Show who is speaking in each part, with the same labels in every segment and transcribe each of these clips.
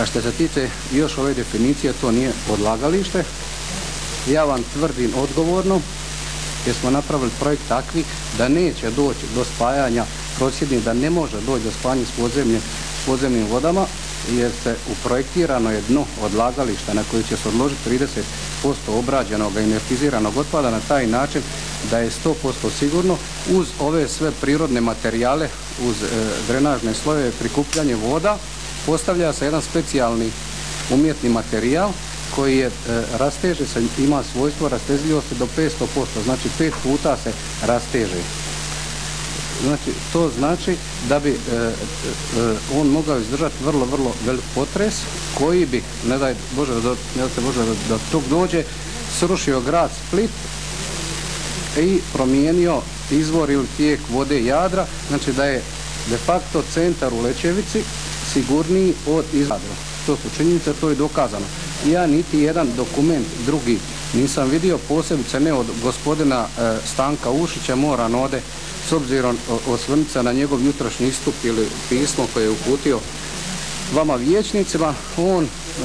Speaker 1: A što se tiče još ove definicije, to nije odlagalište. Ja vam tvrdim odgovorno, jer smo napravili projekt takvi da neće doći do spajanja prosjednih, da ne može doći do spajanja s podzemnim vodama, jer se uprojektirano je dno odlagališta na koje će se odložiti 30% obrađenog i inertiziranog otpada na taj način da je 100% sigurno uz ove sve prirodne materijale, uz drenažne slojeve, prikupljanje voda, postavlja se jedan specijalni umjetni materijal koji je rasteže se, ima svojstvo rastezljivosti do 500%, znači 5 puta se rasteže. Znači, to znači da bi on mogao izdržati vrlo velik potres koji bi, ne daj Bože da tog dođe, srušio grad Split i promijenio izvor ili tijek vode Jadra, znači da je de facto centar u Lećevici sigurniji od izvora. To su činjenice, to je dokazano. Ja niti jedan dokument drugi nisam vidio, posebice ne od gospodina Stanka Ušića, moram ovdje s obzirom osvrnuti se na njegov jutrošnji istup ili pismo koje je uputio vama vijećnicima. On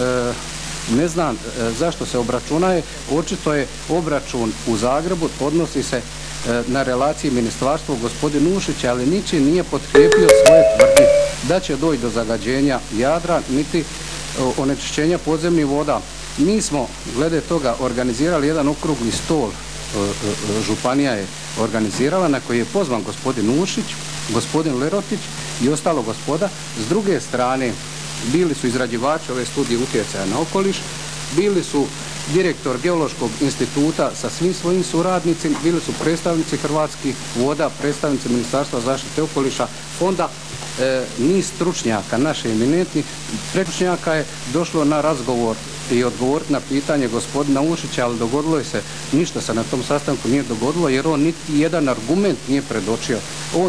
Speaker 1: ne znam zašto se obračunaje, očito je obračun u Zagrebu, odnosi se na relaciji ministarstvo gospodin Ušić, ali ničim nije potkrijepio svoje tvrdnje da će doći do zagađenja Jadra, niti onečišćenja podzemnih voda. Mi smo glede toga organizirali jedan okrugli stol, županija je organizirala, na koji je pozvan gospodin Ušić, gospodin Lerotić i ostalo gospoda. S druge strane bili su izrađivači ove studije utjecaja na okoliš, bili su direktor Geološkog instituta sa svim svojim suradnicima, bili su predstavnici Hrvatskih voda, predstavnici Ministarstva zaštite okoliša, fonda, niz stručnjaka, naše eminentni stručnjaka je došlo na razgovor i odgovoriti na pitanje gospodina Ušića, ali dogodilo je se, ništa se na tom sastanku nije dogodilo, jer on niti jedan argument nije predočio. On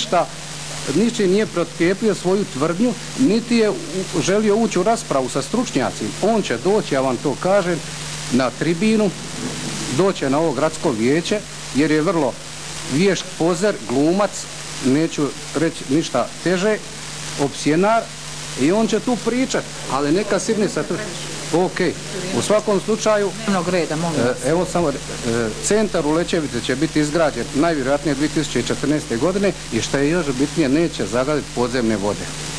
Speaker 1: ničim nije potkrijepio svoju tvrdnju, niti je želio ući u raspravu sa stručnjacima. On će doći, ja vam to kažem, na tribinu, doće na ovo gradsko vijeće, jer je vrlo vješt pozer, glumac, neću reći ništa teže, opsjenar, i on će tu pričati, ali neka sidne sa tu. Ok, u svakom slučaju, evo samo, centar u Lećevici će biti izgrađen najvjerojatnije 2014. godine i što je još bitnije, neće zagaditi podzemne vode.